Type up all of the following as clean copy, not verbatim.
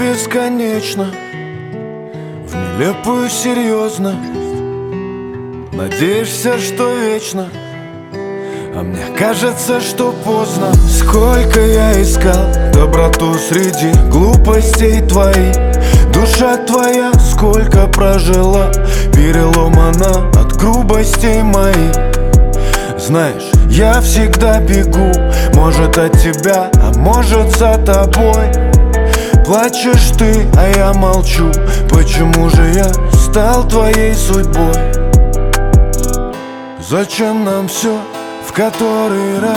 бесконечно, в нелепую серьезность. Надеешься, что вечно, а мне кажется, что поздно. Сколько я искал доброту среди глупостей твоих. Душа твоя сколько прожила, переломана от грубостей моих. Знаешь, я всегда бегу, может от тебя, а может за тобой. Плачешь ты, а я молчу, почему же я стал твоей судьбой? Зачем нам все в который раз?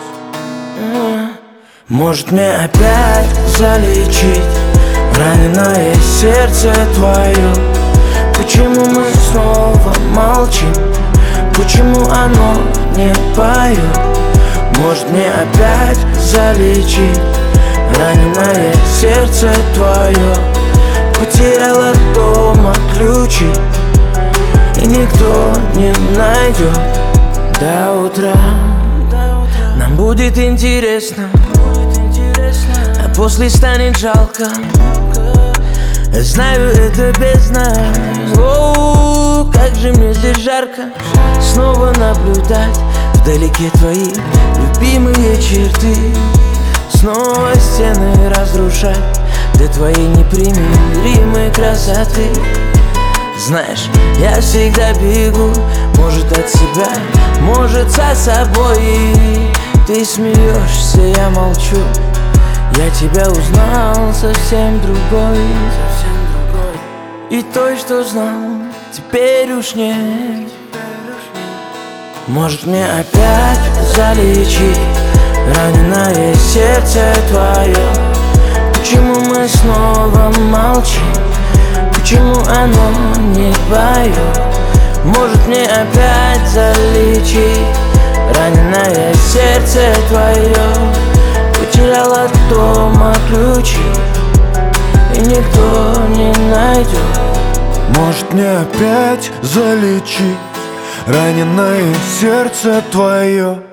Может мне опять залечить раненое сердце твое? Почему мы снова молчим? Почему оно не поет? Может мне опять залечить раненое сердце твое? Потеряла дома ключи, и никто не найдет. До утра нам будет интересно, а после станет жалко. Знаю, это бездна. Оу, как же мне здесь жарко. Снова наблюдать вдалеке твои любимые черты. Снова стены разрушать для твоей непримиримой красоты. Знаешь, я всегда бегу, может от себя, может за собой. Ты смеешься, я молчу. Я тебя узнал совсем другой. И той, что знал, теперь уж нет. Может мне опять залечить раненое сердце твое? Почему мы снова молчим? Почему оно не поет? Может мне опять залечить раненое сердце твое? Потеряла дома ключи, и никто не найдет. Может мне опять залечить раненое сердце твое?